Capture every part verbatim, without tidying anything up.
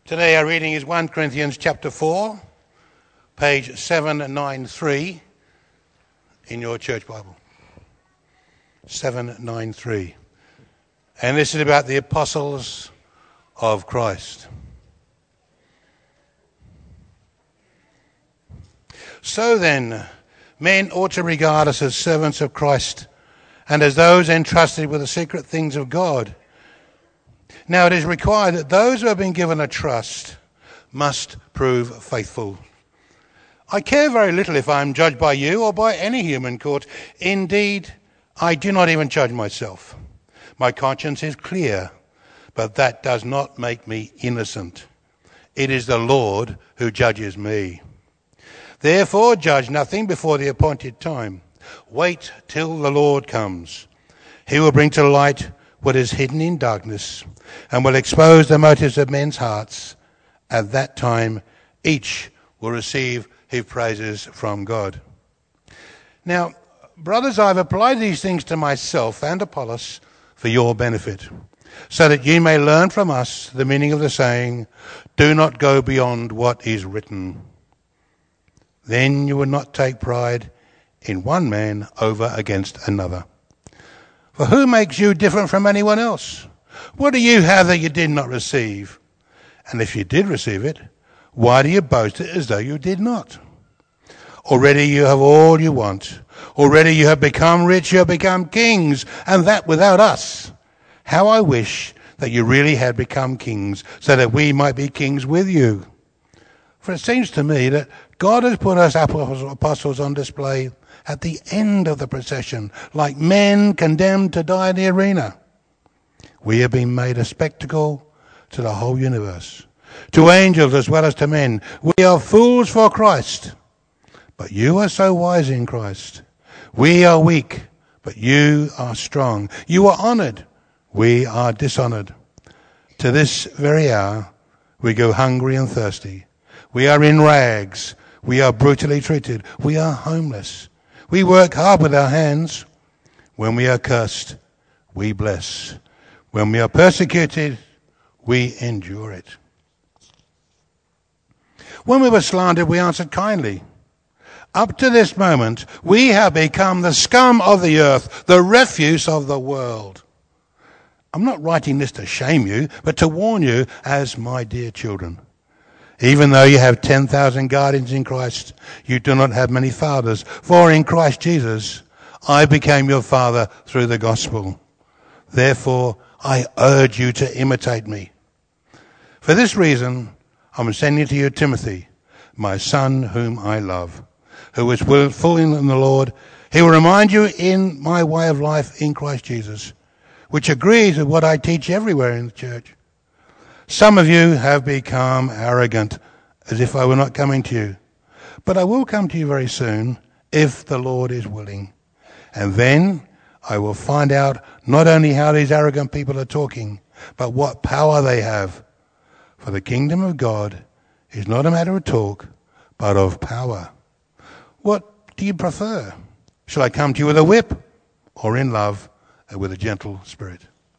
Today our reading is First Corinthians chapter four, page seven ninety-three in your church Bible. seven ninety-three. And this is about the apostles of Christ. So then, men ought to regard us as servants of Christ and as those entrusted with the secret things of God. Now it is required that those who have been given a trust must prove faithful. I care very little if I am judged by you or by any human court. Indeed, I do not even judge myself. My conscience is clear, but that does not make me innocent. It is the Lord who judges me. Therefore, judge nothing before the appointed time. Wait till the Lord comes. He will bring to light what is hidden in darkness and will expose the motives of men's hearts. At that time, each will receive his praises from God. Now, brothers, I've applied these things to myself and Apollos for your benefit, so that you may learn from us the meaning of the saying, do not go beyond what is written. Then you will not take pride in one man over against another. For who makes you different from anyone else? What do you have that you did not receive? And if you did receive it, why do you boast it as though you did not? Already you have all you want. Already you have become rich, you have become kings, and that without us. How I wish that you really had become kings, so that we might be kings with you. For it seems to me that God has put us apostles on display at the end of the procession, like men condemned to die in the arena. We have been made a spectacle to the whole universe, to angels as well as to men. We are fools for Christ, but you are so wise in Christ. We are weak, but you are strong. You are honoured, we are dishonoured. To this very hour we go hungry and thirsty. We are in rags. We are brutally treated. We are homeless. We work hard with our hands. When we are cursed, we bless. When we are persecuted, we endure it. When we were slandered, we answered kindly. Up to this moment, we have become the scum of the earth, the refuse of the world. I'm not writing this to shame you, but to warn you as my dear children. Even though you have ten thousand guardians in Christ, you do not have many fathers. For in Christ Jesus, I became your father through the gospel. Therefore, I urge you to imitate me. For this reason, I'm sending to you Timothy, my son whom I love, who is full in the Lord. He will remind you in my way of life in Christ Jesus, which agrees with what I teach everywhere in the church. Some of you have become arrogant, as if I were not coming to you. But I will come to you very soon, if the Lord is willing. And then I will find out not only how these arrogant people are talking, but what power they have. For the kingdom of God is not a matter of talk, but of power. What do you prefer? Shall I come to you with a whip, or in love and with a gentle spirit?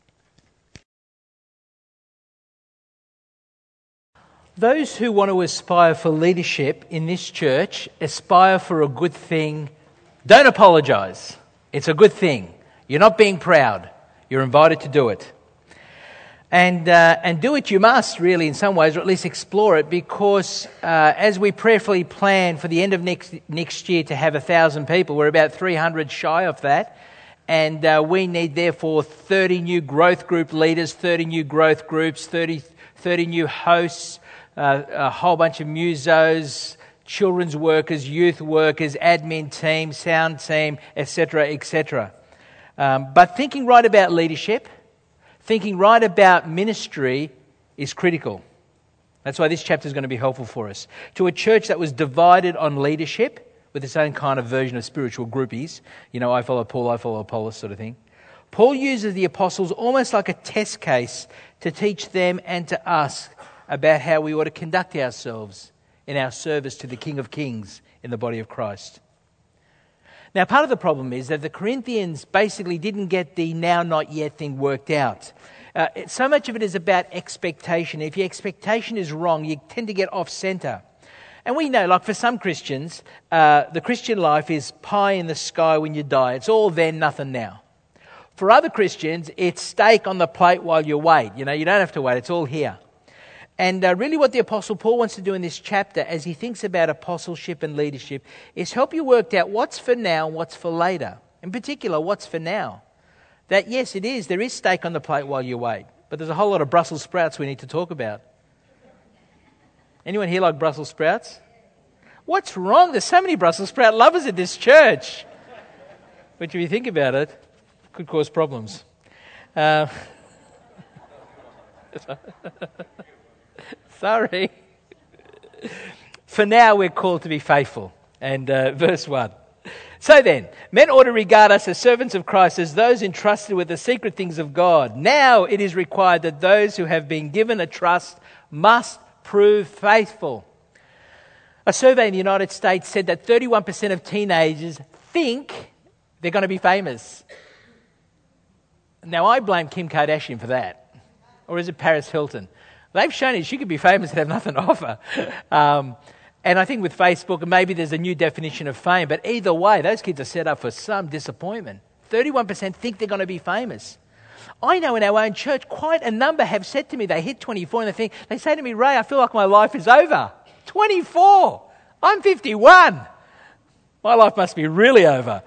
Those who want to aspire for leadership in this church aspire for a good thing. Don't apologise. It's a good thing. You're not being proud. You're invited to do it. And uh, and do it you must, really, in some ways, or at least explore it, because uh, as we prayerfully plan for the end of next next year to have a thousand people, we're about three hundred shy of that. And uh, we need, therefore, thirty new growth group leaders, thirty new growth groups, thirty, thirty new hosts, Uh, a whole bunch of musos, children's workers, youth workers, admin team, sound team, et cetera, et cetera. Um, but thinking right about leadership, thinking right about ministry is critical. That's why this chapter is going to be helpful for us. To a church that was divided on leadership, with its own kind of version of spiritual groupies, you know, I follow Paul, I follow Apollos sort of thing. Paul uses the apostles almost like a test case to teach them and to us about how we ought to conduct ourselves in our service to the King of Kings in the body of Christ. Now, part of the problem is that the Corinthians basically didn't get the now not yet thing worked out. Uh, it, so much of it is about expectation. If your expectation is wrong, you tend to get off centre. And we know, like for some Christians, uh, the Christian life is pie in the sky when you die. It's all then, nothing now. For other Christians, it's steak on the plate while you wait. You know, you don't have to wait. It's all here. And uh, really what the Apostle Paul wants to do in this chapter, as he thinks about apostleship and leadership, is help you work out what's for now and what's for later. In particular, what's for now. That, yes, it is. There is steak on the plate while you wait. But there's a whole lot of Brussels sprouts we need to talk about. Anyone here like Brussels sprouts? What's wrong? There's so many Brussels sprout lovers at this church. But if you think about it, it could cause problems. Uh, sorry. For now, we're called to be faithful. And uh, verse one. So then, men ought to regard us as servants of Christ, as those entrusted with the secret things of God. Now it is required that those who have been given a trust must prove faithful. A survey in the United States said that thirty-one percent of teenagers think they're going to be famous. Now, I blame Kim Kardashian for that. Or is it Paris Hilton? They've shown it she could be famous and have nothing to offer. Um, and I think with Facebook, maybe there's a new definition of fame. But either way, those kids are set up for some disappointment. thirty-one percent think they're going to be famous. I know in our own church, quite a number have said to me, they hit twenty-four and they think, they say to me, Ray, I feel like my life is over. twenty-four. I'm fifty-one. My life must be really over.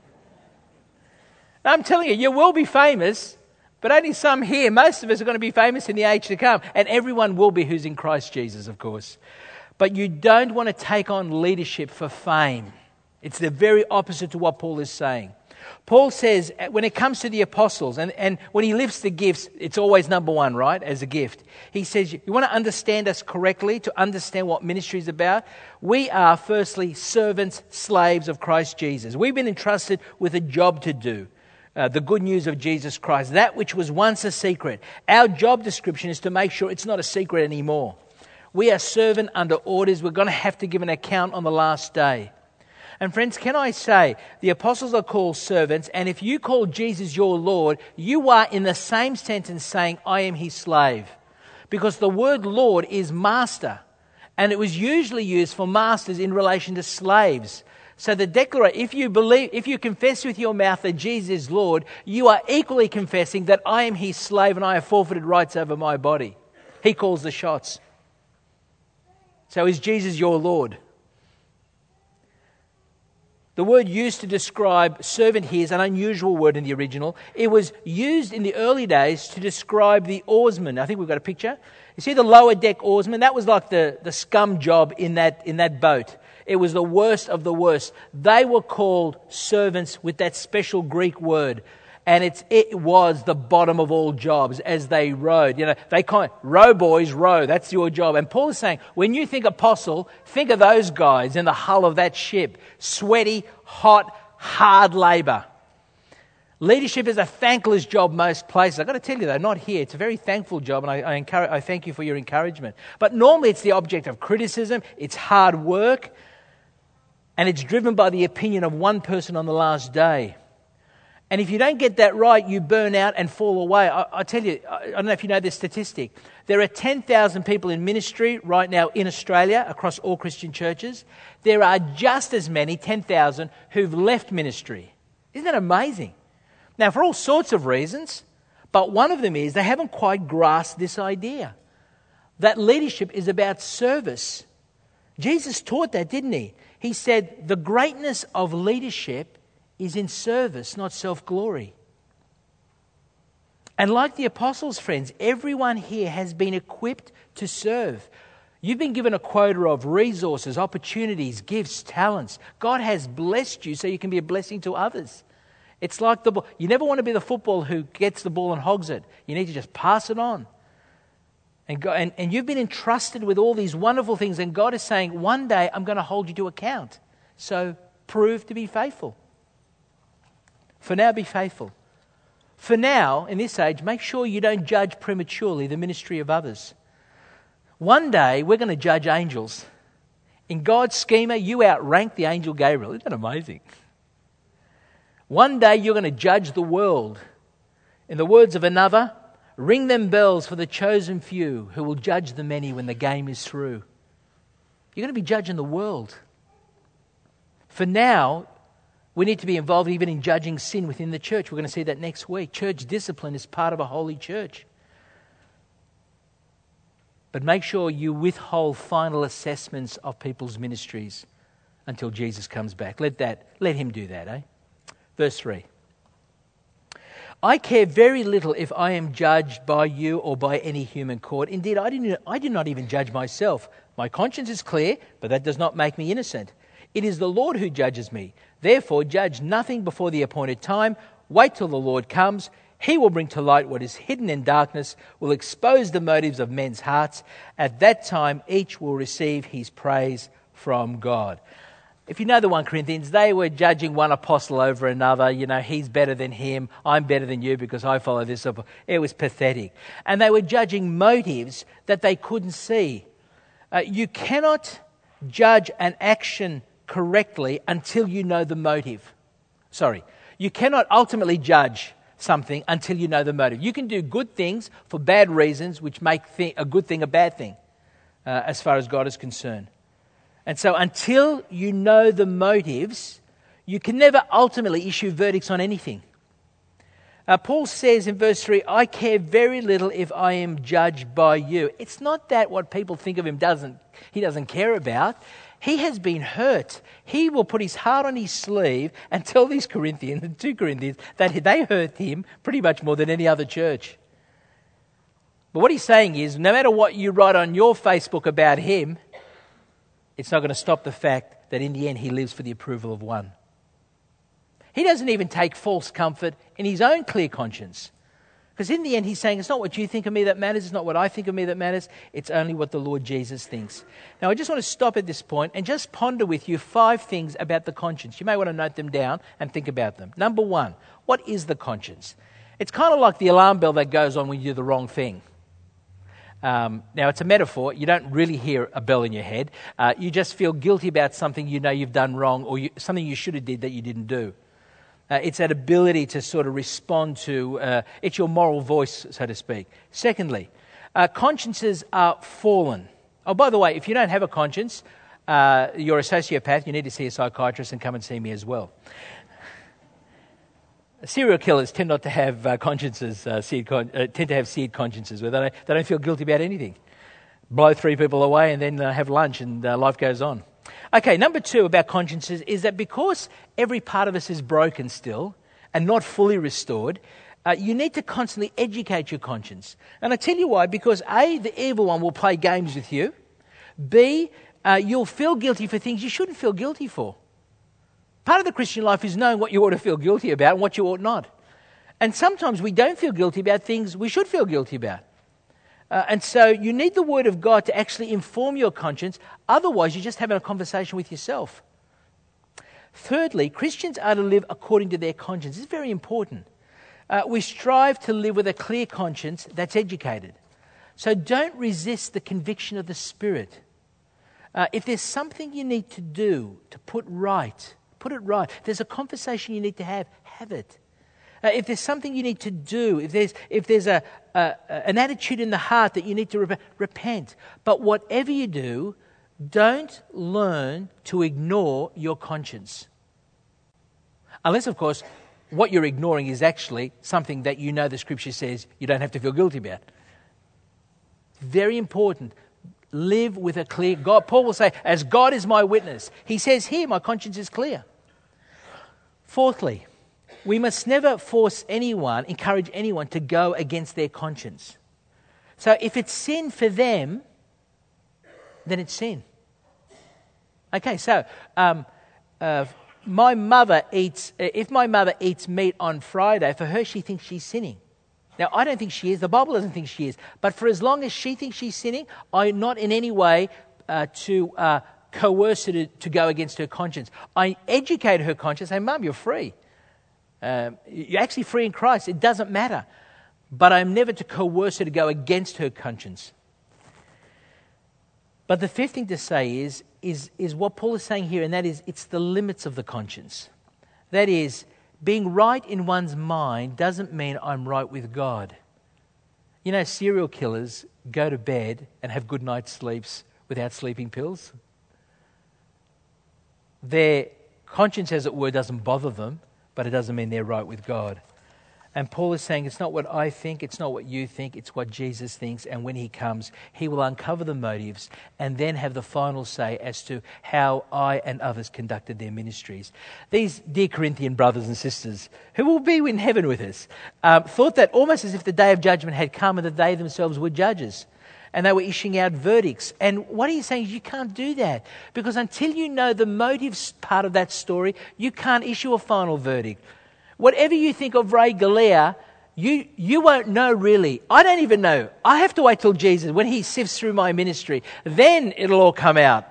I'm telling you, you will be famous, but only some here. Most of us are going to be famous in the age to come. And everyone will be who's in Christ Jesus, of course. But you don't want to take on leadership for fame. It's the very opposite to what Paul is saying. Paul says when it comes to the apostles, and, and when he lifts the gifts, it's always number one, right, as a gift. He says, you want to understand us correctly, to understand what ministry is about? We are, firstly, servants, slaves of Christ Jesus. We've been entrusted with a job to do. Uh, the good news of Jesus Christ, that which was once a secret. Our job description is to make sure it's not a secret anymore. We are servant under orders. We're going to have to give an account on the last day. And friends, can I say, the apostles are called servants, and if you call Jesus your Lord, you are in the same sentence saying, I am his slave. Because the word Lord is master, and it was usually used for masters in relation to slaves. So the declaration, if you believe, if you confess with your mouth that Jesus is Lord, you are equally confessing that I am his slave and I have forfeited rights over my body. He calls the shots. So is Jesus your Lord? The word used to describe servant here is an unusual word in the original. It was used in the early days to describe the oarsman. I think we've got a picture. You see the lower deck oarsman? That was like the, the scum job in that, in that boat. It was the worst of the worst. They were called servants with that special Greek word. And it's, it was the bottom of all jobs as they rowed. You know, they can't, row boys, row, that's your job. And Paul is saying, when you think apostle, think of those guys in the hull of that ship. Sweaty, hot, hard labour. Leadership is a thankless job most places. I've got to tell you though, not here. It's a very thankful job, and I, I, encourage, I thank you for your encouragement. But normally it's the object of criticism, it's hard work, and it's driven by the opinion of one person on the last day. And if you don't get that right, you burn out and fall away. I, I tell you, I don't know if you know this statistic. There are ten thousand people in ministry right now in Australia across all Christian churches. There are just as many, ten thousand, who've left ministry. Isn't that amazing? Now, for all sorts of reasons, but one of them is they haven't quite grasped this idea that leadership is about service. Jesus taught that, didn't he? He said, the greatness of leadership is in service, not self-glory. And like the apostles, friends, everyone here has been equipped to serve. You've been given a quota of resources, opportunities, gifts, talents. God has blessed you so you can be a blessing to others. It's like the ball. You never want to be the football who gets the ball and hogs it. You need to just pass it on. And, God, and, and you've been entrusted with all these wonderful things, and God is saying, one day I'm going to hold you to account. So prove to be faithful. For now, be faithful. For now, in this age, make sure you don't judge prematurely the ministry of others. One day, we're going to judge angels. In God's schema, you outrank the angel Gabriel. Isn't that amazing? One day, you're going to judge the world. In the words of another, Ring them bells for the chosen few who will judge the many when the game is through. You're going to be judging the world. For now, we need to be involved even in judging sin within the church. We're going to see that next week. Church discipline is part of a holy church. But make sure you withhold final assessments of people's ministries until Jesus comes back. Let that, let him do that, eh? Verse three. I care very little if I am judged by you or by any human court. Indeed, I, didn't, I do not even judge myself. My conscience is clear, but that does not make me innocent. It is the Lord who judges me. Therefore, judge nothing before the appointed time. Wait till the Lord comes. He will bring to light what is hidden in darkness, will expose the motives of men's hearts. At that time, each will receive his praise from God. If you know the First Corinthians, they were judging one apostle over another. You know, he's better than him. I'm better than you because I follow this. It was pathetic. And they were judging motives that they couldn't see. Uh, you cannot judge an action correctly until you know the motive. Sorry. You cannot ultimately judge something until you know the motive. You can do good things for bad reasons, which make th- a good thing a bad thing, uh, as far as God is concerned. And so until you know the motives, you can never ultimately issue verdicts on anything. Uh, Paul says in verse three, I care very little if I am judged by you. It's not that what people think of him doesn't he doesn't care about. He has been hurt. He will put his heart on his sleeve and tell these Corinthians, the two Corinthians, that they hurt him pretty much more than any other church. But what he's saying is, no matter what you write on your Facebook about him, it's not going to stop the fact that in the end he lives for the approval of one. He doesn't even take false comfort in his own clear conscience. Because in the end he's saying, it's not what you think of me that matters, it's not what I think of me that matters, it's only what the Lord Jesus thinks. Now I just want to stop at this point and just ponder with you five things about the conscience. You may want to note them down and think about them. Number one, what is the conscience? It's kind of like the alarm bell that goes on when you do the wrong thing. Um, now, it's a metaphor. You don't really hear a bell in your head. Uh, you just feel guilty about something you know you've done wrong or you, something you should have did that you didn't do. Uh, it's that ability to sort of respond to, uh, it's your moral voice, so to speak. Secondly, uh, consciences are fallen. Oh, by the way, if you don't have a conscience, uh, you're a sociopath, you need to see a psychiatrist and come and see me as well. Serial killers tend not to have uh, consciences, uh, seared con- uh, tend to have seared consciences where they don't, they don't feel guilty about anything. Blow three people away and then uh, have lunch and uh, life goes on. Okay, number two about consciences is that because every part of us is broken still and not fully restored, uh, you need to constantly educate your conscience. And I tell you why, because A, the evil one will play games with you. B, uh, you'll feel guilty for things you shouldn't feel guilty for. Part of the Christian life is knowing what you ought to feel guilty about and what you ought not. And sometimes we don't feel guilty about things we should feel guilty about. Uh, and so you need the Word of God to actually inform your conscience. Otherwise, you're just having a conversation with yourself. Thirdly, Christians are to live according to their conscience. It's very important. Uh, we strive to live with a clear conscience that's educated. So don't resist the conviction of the Spirit. Uh, if there's something you need to do to put right, put it right. If there's a conversation you need to have, have it. Uh, if there's something you need to do, if there's if there's a, a an attitude in the heart that you need to rep- repent. But whatever you do, don't learn to ignore your conscience. Unless, of course, what you're ignoring is actually something that you know the Scripture says you don't have to feel guilty about. Very important. Live with a clear God. Paul will say, as God is my witness. He says here, my conscience is clear. Fourthly, we must never force anyone, encourage anyone to go against their conscience. So if it's sin for them, then it's sin. Okay, so um, uh, my mother eats, if my mother eats meat on Friday, for her she thinks she's sinning. Now, I don't think she is. The Bible doesn't think she is. But for as long as she thinks she's sinning, I'm not in any way uh, to uh, coerce her to, to go against her conscience. I educate her conscience, say, Mum, you're free. Um, you're actually free in Christ. It doesn't matter. But I'm never to coerce her to go against her conscience. But the fifth thing to say is, is, is what Paul is saying here, and that is it's the limits of the conscience. That is, being right in one's mind doesn't mean I'm right with God. You know, serial killers go to bed and have good night's sleeps without sleeping pills. Their conscience, as it were, doesn't bother them, but it doesn't mean they're right with God. And Paul is saying it's not what I think, it's not what you think, it's what Jesus thinks. And when he comes, he will uncover the motives and then have the final say as to how I and others conducted their ministries. These dear Corinthian brothers and sisters, who will be in heaven with us, um, thought that almost as if the day of judgment had come and that they themselves were judges. And they were issuing out verdicts. And what he's saying is you can't do that. Because until you know the motives part of that story, you can't issue a final verdict. Whatever you think of Ray Galea, you, you won't know really. I don't even know. I have to wait till Jesus, when he sifts through my ministry, then it'll all come out.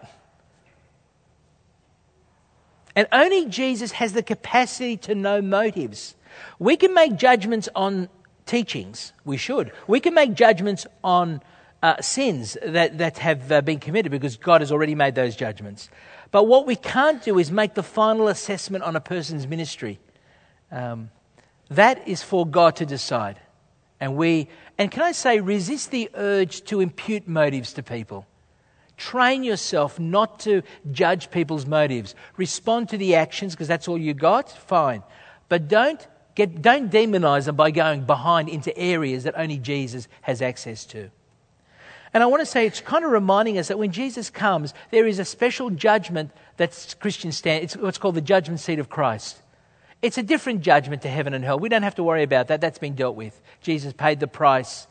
And only Jesus has the capacity to know motives. We can make judgments on teachings. We should. We can make judgments on uh, sins that, that have uh, been committed because God has already made those judgments. But what we can't do is make the final assessment on a person's ministry. Um, that is for God to decide. And we, and can I say, resist the urge to impute motives to people. Train yourself not to judge people's motives. Respond to the actions because that's all you got, fine. But don't get, don't demonize them by going behind into areas that only Jesus has access to. And I want to say it's kind of reminding us that when Jesus comes, there is a special judgment that Christians stand. It's what's called the judgment seat of Christ. It's a different judgment to heaven and hell. We don't have to worry about that. That's been dealt with. Jesus paid the price.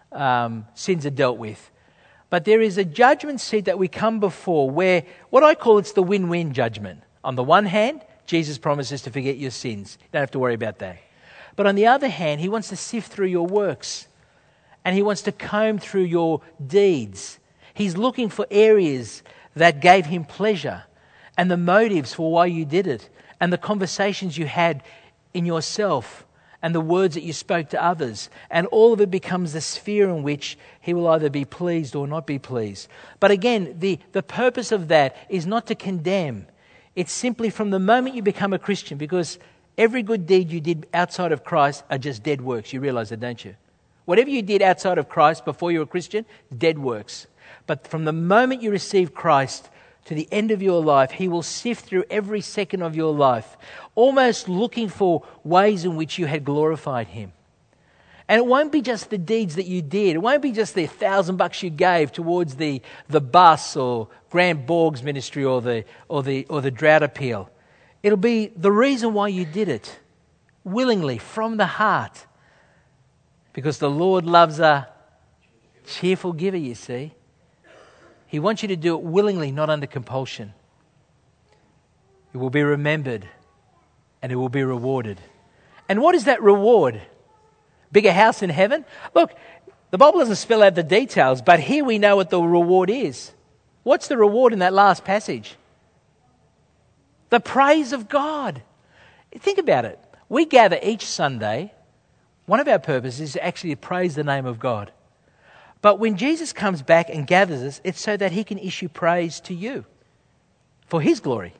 Um, sins are dealt with. But there is a judgment seat that we come before where, what I call it's the win-win judgment. On the one hand, Jesus promises to forget your sins. You don't have to worry about that. But on the other hand, he wants to sift through your works. And he wants to comb through your deeds. He's looking for areas that gave him pleasure and the motives for why you did it. And the conversations you had in yourself and the words that you spoke to others. And all of it becomes the sphere in which he will either be pleased or not be pleased. But again, the, the purpose of that is not to condemn. It's simply from the moment you become a Christian, because every good deed you did outside of Christ are just dead works. You realize that, don't you? Whatever you did outside of Christ before you were a Christian, dead works. But from the moment you receive Christ to the end of your life, he will sift through every second of your life, almost looking for ways in which you had glorified him. And it won't be just the deeds that you did. It won't be just the thousand bucks you gave towards the, the bus or Grant Borg's ministry or the, or, the, or the drought appeal. It'll be the reason why you did it, willingly, from the heart. Because the Lord loves a cheerful giver, you see. He wants you to do it willingly, not under compulsion. It will be remembered and it will be rewarded. And what is that reward? Bigger house in heaven? Look, the Bible doesn't spell out the details, but here we know what the reward is. What's the reward in that last passage? The praise of God. Think about it. We gather each Sunday. One of our purposes is actually to praise the name of God. But when Jesus comes back and gathers us, it's so that he can issue praise to you for his glory.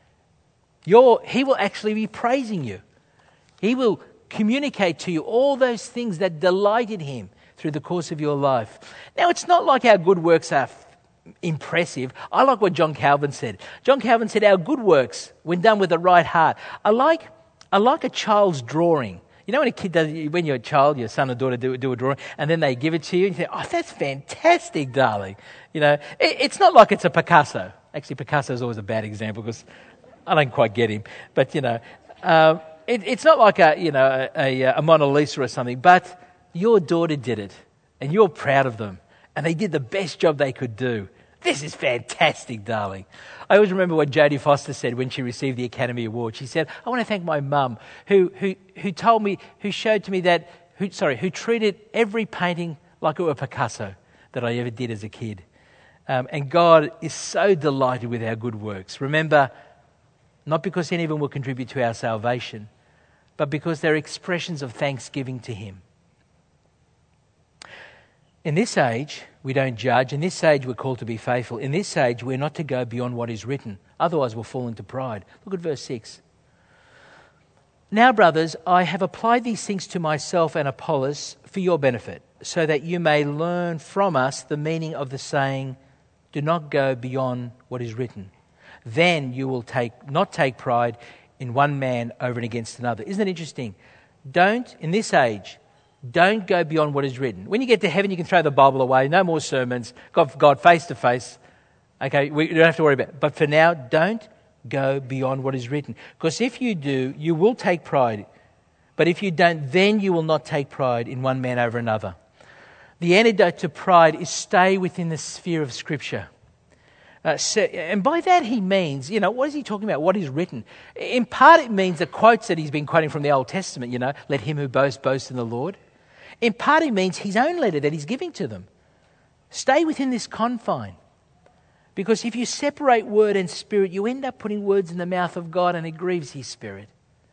Your, he will actually be praising you. He will communicate to you all those things that delighted him through the course of your life. Now, it's not like our good works are f- impressive. I like what John Calvin said. John Calvin said our good works, when done with the right heart, are like, are like a child's drawing. You know when a kid does, when you're a child, your son or daughter do, do a drawing, and then they give it to you, and you think, oh, that's fantastic, darling. You know, it, it's not like it's a Picasso. Actually, Picasso is always a bad example because I don't quite get him. But, you know, um, it, it's not like a, you know, a, a, a Mona Lisa or something, but your daughter did it, and you're proud of them, and they did the best job they could do. This is fantastic, darling. I always remember what Jodie Foster said when she received the Academy Award. She said, I want to thank my mum who, who, who told me, who showed to me that, who, sorry, who treated every painting like it were Picasso that I ever did as a kid. Um, and God is so delighted with our good works. Remember, not because any of them will contribute to our salvation, but because they're expressions of thanksgiving to him. In this age, we don't judge. In this age, we're called to be faithful. In this age, we're not to go beyond what is written. Otherwise, we'll fall into pride. Look at verse six. Now, brothers, I have applied these things to myself and Apollos for your benefit. so that you may learn from us the meaning of the saying, do not go beyond what is written. Then you will take not take pride in one man over and against another. Isn't it interesting? Don't, in this age, don't go beyond what is written. When you get to heaven, you can throw the Bible away. No more sermons. God, God face to face. Okay, we don't have to worry about it. But for now, don't go beyond what is written. Because if you do, you will take pride. But if you don't, then you will not take pride in one man over another. The antidote to pride is stay within the sphere of Scripture. Uh, so, and by that he means, you know, what is he talking about? What is written? In part it means the quotes that he's been quoting from the Old Testament, you know, let him who boasts, boast in the Lord. In part it means his own letter that he's giving to them. Stay within this confine. Because if you separate word and spirit, you end up putting words in the mouth of God and it grieves his spirit.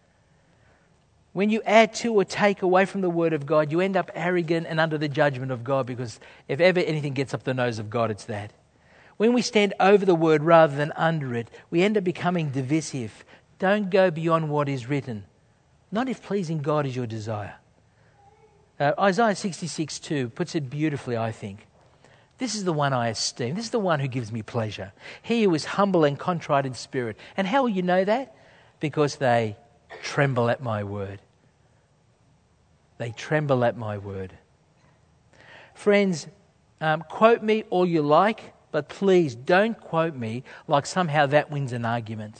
When you add to or take away from the word of God, you end up arrogant and under the judgment of God, because if ever anything gets up the nose of God, it's that. When we stand over the word rather than under it, we end up becoming divisive. Don't go beyond what is written. Not if pleasing God is your desire. Uh, Isaiah sixty-six two puts it beautifully, I think. This is the one I esteem. This is the one who gives me pleasure. He who is humble and contrite in spirit. And how will you know that? Because they tremble at my word. They tremble at my word. Friends, um, quote me all you like, but please don't quote me like somehow that wins an argument.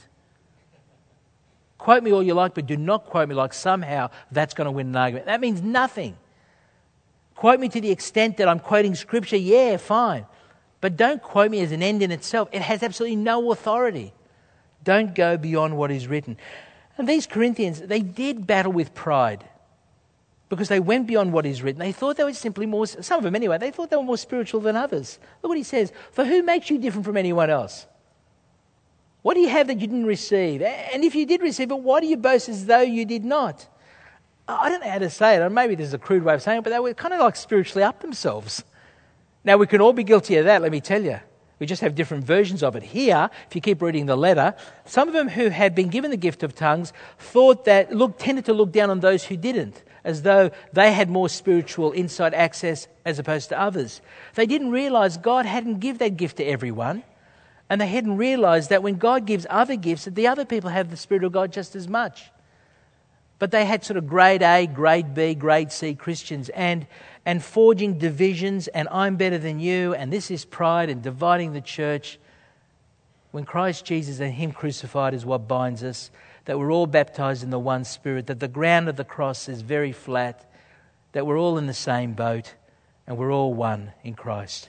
Quote me all you like, but do not quote me like somehow that's going to win an argument. That means nothing. Quote me to the extent that I'm quoting Scripture, yeah, fine. But don't quote me as an end in itself. It has absolutely no authority. Don't go beyond what is written. And these Corinthians, they did battle with pride because they went beyond what is written. They thought they were simply more, some of them anyway, they thought they were more spiritual than others. Look what he says. For who makes you different from anyone else? What do you have that you didn't receive? And if you did receive it, why do you boast as though you did not? I don't know how to say it. Maybe this is a crude way of saying it, but they were kind of like spiritually up themselves. Now, we can all be guilty of that, let me tell you. We just have different versions of it. Here, if you keep reading the letter, some of them who had been given the gift of tongues thought that, look, tended to look down on those who didn't, as though they had more spiritual inside access as opposed to others. They didn't realize God hadn't given that gift to everyone, and they hadn't realized that when God gives other gifts, that the other people have the Spirit of God just as much. But they had sort of grade A, grade B, grade C Christians and and forging divisions and I'm better than you and this is pride and dividing the church. When Christ Jesus and Him crucified is what binds us, that we're all baptized in the one Spirit, that the ground of the cross is very flat, that we're all in the same boat and we're all one in Christ.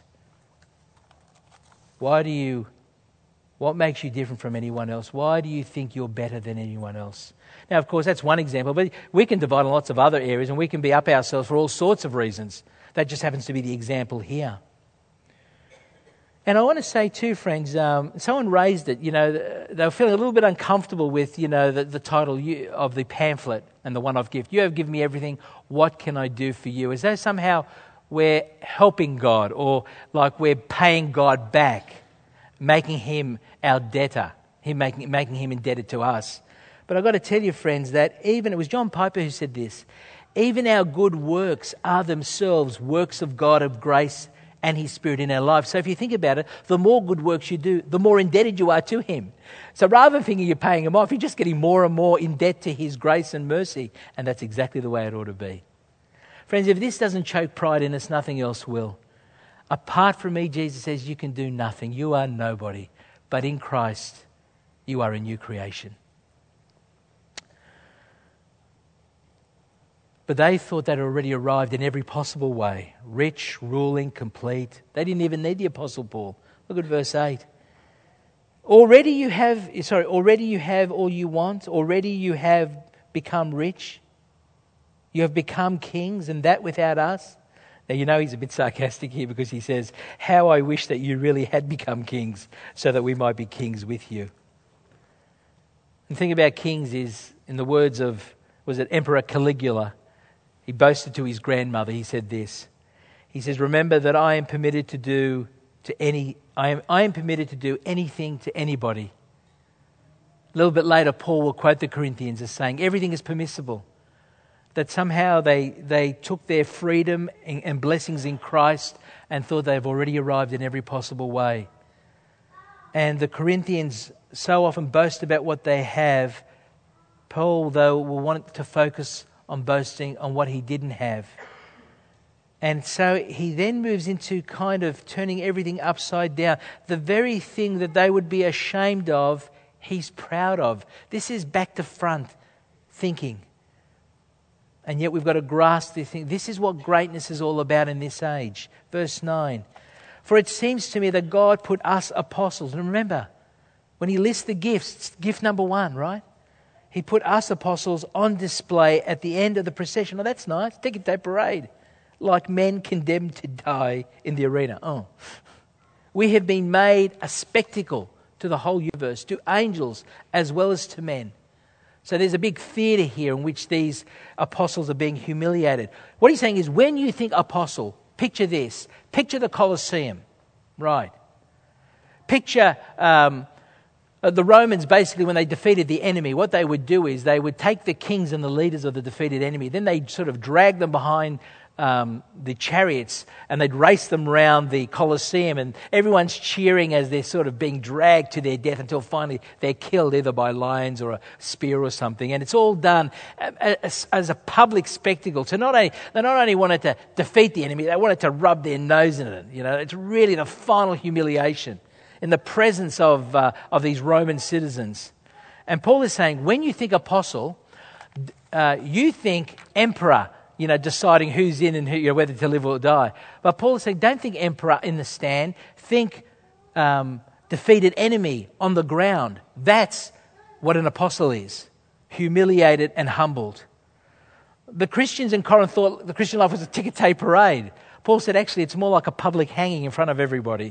Why do you, what makes you different from anyone else? Why do you think you're better than anyone else? Now, of course, that's one example, but we can divide in lots of other areas and we can be up ourselves for all sorts of reasons. That just happens to be the example here. And I want to say too, friends, um, someone raised it, you know, they were feeling a little bit uncomfortable with, you know, the, the title of the pamphlet and the one-off gift. You have given me everything, what can I do for you? As though somehow we're helping God or like we're paying God back, making Him our debtor, him making, making Him indebted to us. But I've got to tell you, friends, that even, it was John Piper who said this, even our good works are themselves works of God of grace and His Spirit in our lives. So if you think about it, the more good works you do, the more indebted you are to Him. So rather than thinking you're paying Him off, you're just getting more and more in debt to His grace and mercy. And that's exactly the way it ought to be. Friends, if this doesn't choke pride in us, nothing else will. Apart from me, Jesus says, you can do nothing. You are nobody. But in Christ, you are a new creation. But they thought they'd already arrived in every possible way. Rich, ruling, complete. They didn't even need the Apostle Paul. Look at verse eight. Already you have, sorry, already you have all you want. Already you have become rich. You have become kings, and that without us. Now, you know he's a bit sarcastic here because he says, how I wish that you really had become kings so that we might be kings with you. And the thing about kings is, in the words of, was it Emperor Caligula, he boasted to his grandmother, he said this. He says, remember that I am permitted to do to any, I am, I am permitted to do anything to anybody. A little bit later, Paul will quote the Corinthians as saying, everything is permissible. that somehow they, they took their freedom and, and blessings in Christ and thought they've already arrived in every possible way. And the Corinthians so often boast about what they have. Paul, though, will want to focus on boasting on what he didn't have. And so he then moves into kind of turning everything upside down. The very thing that they would be ashamed of, he's proud of. This is back to front thinking. And yet we've got to grasp this thing. This is what greatness is all about in this age. Verse nine. For it seems to me that God put us apostles. And remember, when he lists the gifts, gift number one, right? He put us apostles on display at the end of the procession. Oh, that's nice. Ticket day parade. Like men condemned to die in the arena. Oh. We have been made a spectacle to the whole universe, to angels as well as to men. So there's a big theatre here in which these apostles are being humiliated. What he's saying is, when you think apostle, picture this. Picture the Colosseum. Right. Picture um, the Romans, basically, when they defeated the enemy, what they would do is they would take the kings and the leaders of the defeated enemy, then they'd sort of drag them behind um, the chariots and they'd race them around the Colosseum, and everyone's cheering as they're sort of being dragged to their death until finally they're killed either by lions or a spear or something. And it's all done as, as a public spectacle. So not only, they not only wanted to defeat the enemy, they wanted to rub their nose in it. You know, it's really the final humiliation in the presence of uh, of these Roman citizens. And Paul is saying, when you think apostle, uh, you think emperor, you know, deciding who's in and who, you know, whether to live or die. But Paul is saying, don't think emperor in the stand. Think um, defeated enemy on the ground. That's what an apostle is, humiliated and humbled. The Christians in Corinth thought the Christian life was a ticker tape parade. Paul said, actually, it's more like a public hanging in front of everybody.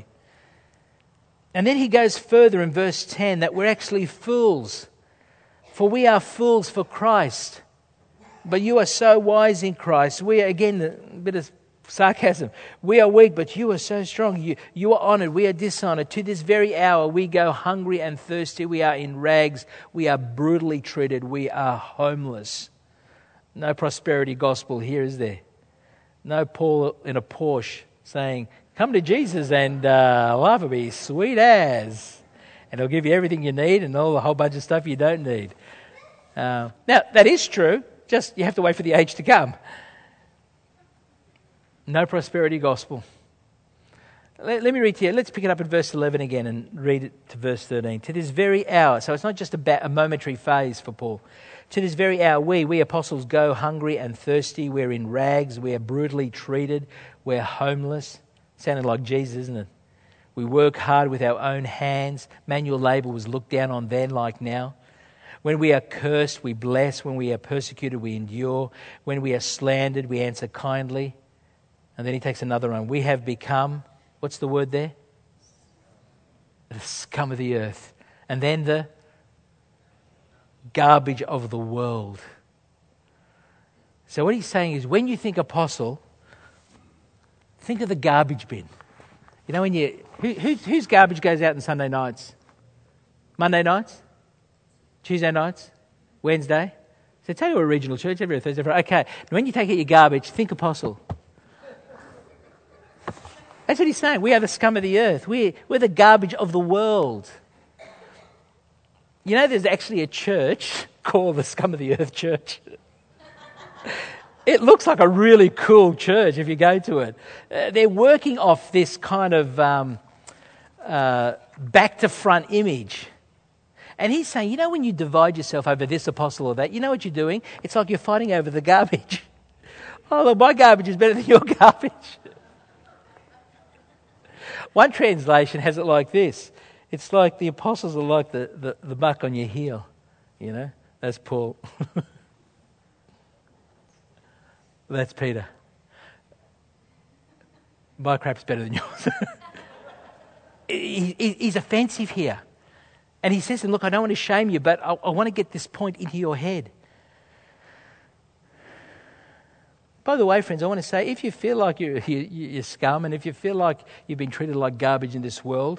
And then he goes further in verse ten that we're actually fools. For we are fools for Christ. But you are so wise in Christ. We are, again, a bit of sarcasm. We are weak, but you are so strong. You, you are honored. We are dishonored. To this very hour, we go hungry and thirsty. We are in rags. We are brutally treated. We are homeless. No prosperity gospel here, is there? No Paul in a Porsche saying, come to Jesus and uh, life will be sweet as. And he'll give you everything you need and all a whole bunch of stuff you don't need. Uh, now, that is true. Just you have to wait for the age to come. No prosperity gospel. Let, let me read to you. Let's pick it up at verse eleven again and read it to verse thirteen. To this very hour, so it's not just a, ba- a momentary phase for Paul. To this very hour, we, we apostles go hungry and thirsty. We're in rags. We're brutally treated. We're homeless. Sounded like Jesus, isn't it? We work hard with our own hands. Manual labour was looked down on then like now. When we are cursed, we bless. When we are persecuted, we endure. When we are slandered, we answer kindly. And then he takes another one. We have become, what's the word there? The scum of the earth. And then the garbage of the world. So what he's saying is, when you think apostle, think of the garbage bin. You know, when you who, who, whose garbage goes out on Sunday nights? Monday nights? Tuesday nights? Wednesday? So tell you a regional church every Thursday. Friday. Okay, when you take out your garbage, think apostle. That's what he's saying. We are the scum of the earth. We're, we're the garbage of the world. You know, there's actually a church called the Scum of the Earth Church. It looks like a really cool church if you go to it. Uh, they're working off this kind of um, uh, back-to-front image. And he's saying, you know, when you divide yourself over this apostle or that, you know what you're doing? It's like you're fighting over the garbage. Oh, look, my garbage is better than your garbage. One translation has it like this. It's like the apostles are like the, the, the muck on your heel. You know, that's Paul. That's Peter. My crap's better than yours. he, he, he's offensive here. And he says, look, I don't want to shame you, but I, I want to get this point into your head. By the way, friends, I want to say, if you feel like you're, you, you're scum and if you feel like you've been treated like garbage in this world,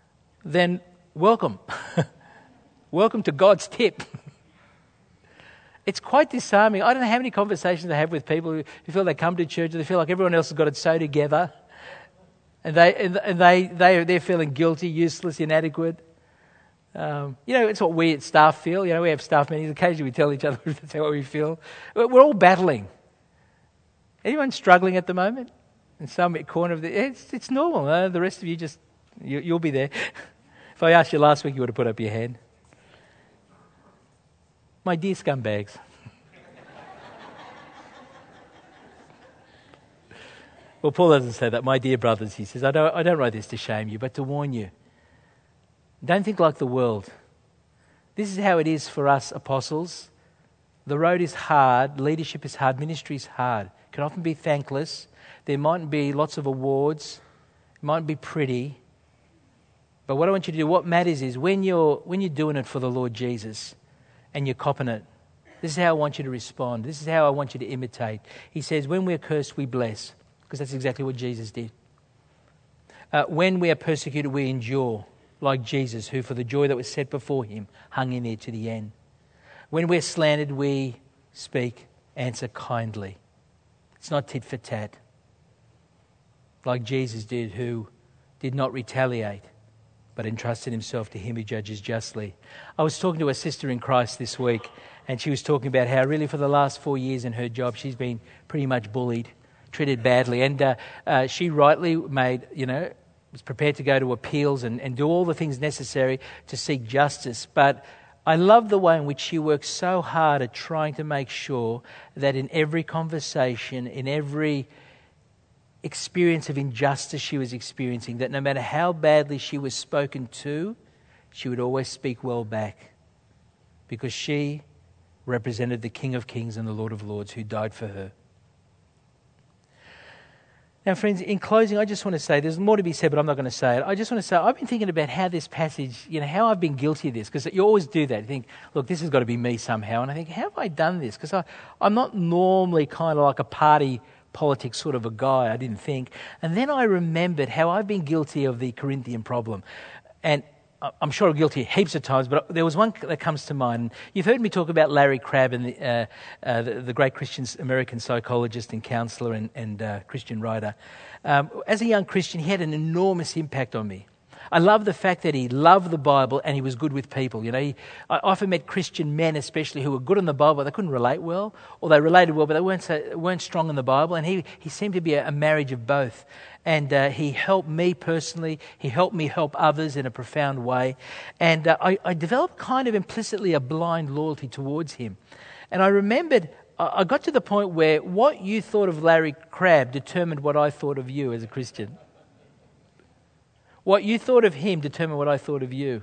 then welcome. Welcome to God's tip. It's quite disarming. I don't know how many conversations I have with people who, who feel they come to church and they feel like everyone else has got it so together, and they and, and they they they're feeling guilty, useless, inadequate. Um, you know, it's what we at staff feel. You know, we have staff meetings. Occasionally, we tell each other that's how we feel. We're all battling. Anyone struggling at the moment? In some corner of the, it's it's normal. Uh, the rest of you just you, you'll be there. If I asked you last week, you would have put up your hand. My dear scumbags. Well, Paul doesn't say that. My dear brothers, he says, I don't, I don't write this to shame you, but to warn you. Don't think like the world. This is how it is for us apostles. The road is hard, leadership is hard, ministry is hard. It can often be thankless. There mightn't be lots of awards. It mightn't be pretty. But what I want you to do, what matters is when you're when you're doing it for the Lord Jesus and you're copping it, this is how I want you to respond. This is how I want you to imitate. He says, when we're cursed, we bless, because that's exactly what Jesus did. Uh, when we are persecuted, we endure, like Jesus, who for the joy that was set before him, hung in there to the end. When we're slandered, we speak, answer kindly. It's not tit for tat, like Jesus did, who did not retaliate, but entrusted himself to him who judges justly. I was talking to a sister in Christ this week, and she was talking about how really for the last four years in her job, she's been pretty much bullied, treated badly. And uh, uh, she rightly made, you know, was prepared to go to appeals and, and do all the things necessary to seek justice. But I love the way in which she works so hard at trying to make sure that in every conversation, in every experience of injustice she was experiencing, that no matter how badly she was spoken to, she would always speak well back, because she represented the King of Kings and the Lord of Lords who died for her. Now, friends, in closing, I just want to say, there's more to be said, but I'm not going to say it. I just want to say, I've been thinking about how this passage, you know, how I've been guilty of this, because you always do that. You think, look, this has got to be me somehow. And I think, how have I done this? Because I'm not normally kind of like a party politics sort of a guy, I didn't think. And then I remembered how I've been guilty of the Corinthian problem. And I'm sure I'm guilty heaps of times, but there was one that comes to mind. You've heard me talk about Larry Crabb, and the, uh, uh, the, the great Christian American psychologist and counsellor and, and uh, Christian writer. Um, as a young Christian, he had an enormous impact on me. I love the fact that he loved the Bible and he was good with people. You know, he, I often met Christian men, especially, who were good in the Bible, but they couldn't relate well, or they related well, but they weren't so, weren't strong in the Bible. And he he seemed to be a, a marriage of both. And uh, he helped me personally. He helped me help others in a profound way. And uh, I, I developed kind of implicitly a blind loyalty towards him. And I remembered, I got to the point where what you thought of Larry Crabb determined what I thought of you as a Christian. What you thought of him determined what I thought of you.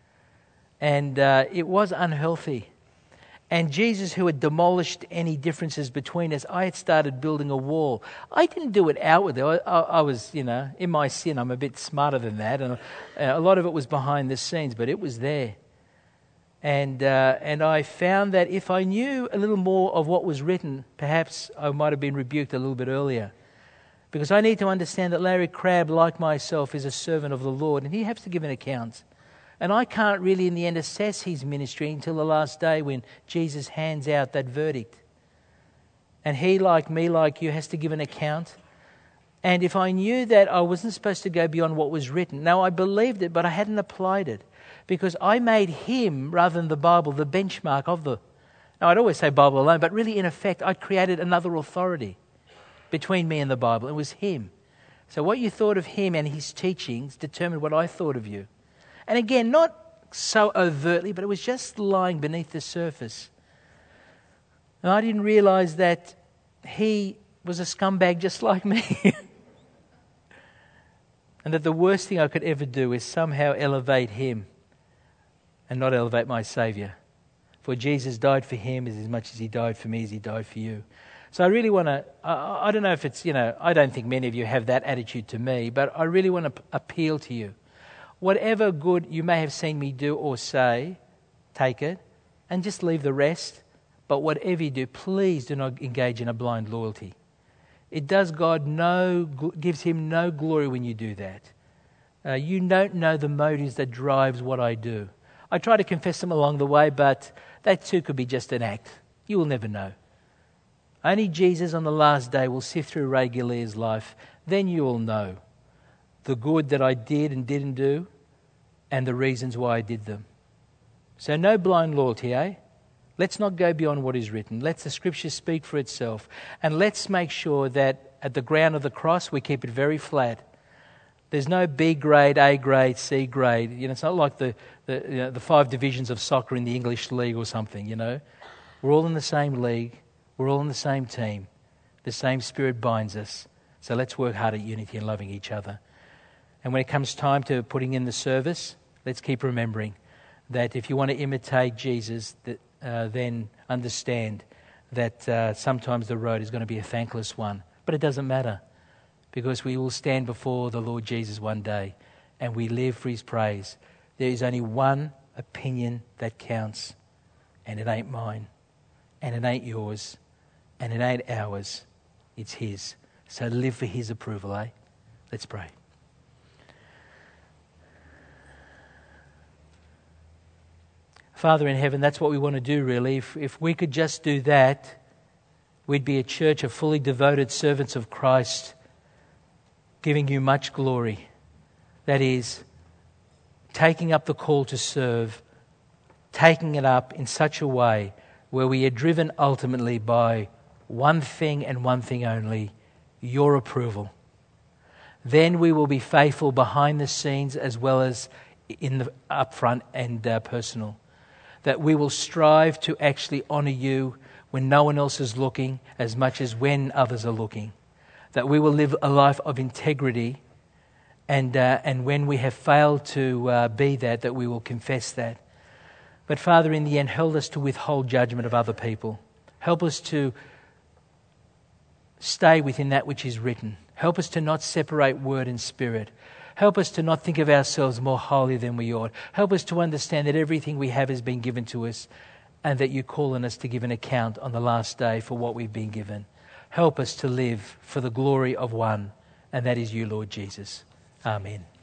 And uh, it was unhealthy. And Jesus, who had demolished any differences between us, I had started building a wall. I didn't do it outwardly. I, I, I was, you know, in my sin, I'm a bit smarter than that. And a lot of it was behind the scenes, but it was there. And uh, and I found that if I knew a little more of what was written, perhaps I might have been rebuked a little bit earlier. Because I need to understand that Larry Crabb, like myself, is a servant of the Lord, and he has to give an account. And I can't really, in the end, assess his ministry until the last day when Jesus hands out that verdict. And he, like me, like you, has to give an account. And if I knew that I wasn't supposed to go beyond what was written, now I believed it, but I hadn't applied it. Because I made him, rather than the Bible, the benchmark of the... Now, I'd always say Bible alone, but really, in effect, I'd created another authority between me and the Bible. It was him. So what you thought of him and his teachings determined what I thought of you. And again, not so overtly, but it was just lying beneath the surface. And I didn't realize that he was a scumbag just like me. And that the worst thing I could ever do is somehow elevate him and not elevate my Saviour. For Jesus died for him as much as he died for me, as he died for you. So I really want to, I, I don't know if it's, you know, I don't think many of you have that attitude to me, but I really want to p- appeal to you. Whatever good you may have seen me do or say, take it and just leave the rest. But whatever you do, please do not engage in a blind loyalty. It does God no, gives him no glory when you do that. Uh, you don't know the motives that drives what I do. I try to confess them along the way, but that too could be just an act. You will never know. Only Jesus on the last day will sift through Ray Gillier's life. Then you will know the good that I did and didn't do and the reasons why I did them. So no blind loyalty, eh? Let's not go beyond what is written. Let the Scripture speak for itself. And let's make sure that at the ground of the cross we keep it very flat. There's no B grade, A grade, C grade. You know, it's not like the the, you know, the five divisions of soccer in the English league or something, you know. We're all in the same league. We're all in the same team. The same Spirit binds us. So let's work hard at unity and loving each other. And when it comes time to putting in the service, let's keep remembering that if you want to imitate Jesus, that, uh, then understand that uh, sometimes the road is going to be a thankless one. But it doesn't matter, because we will stand before the Lord Jesus one day and we live for his praise. There is only one opinion that counts, and it ain't mine, and it ain't yours, and it ain't ours. It's his. So live for his approval, eh? Let's pray. Father in heaven, that's what we want to do, really. If, if we could just do that, we'd be a church of fully devoted servants of Christ, giving you much glory. That is, taking up the call to serve, taking it up in such a way where we are driven ultimately by one thing and one thing only, your approval. Then we will be faithful behind the scenes as well as in the upfront and uh, personal. That we will strive to actually honour you when no one else is looking as much as when others are looking. That we will live a life of integrity, and uh, and when we have failed to uh, be that, that we will confess that. But Father, in the end, help us to withhold judgment of other people. Help us to stay within that which is written. Help us to not separate word and spirit. Help us to not think of ourselves more highly than we ought. Help us to understand that everything we have has been given to us, and that you call on us to give an account on the last day for what we've been given. Help us to live for the glory of one, and that is you, Lord Jesus. Amen.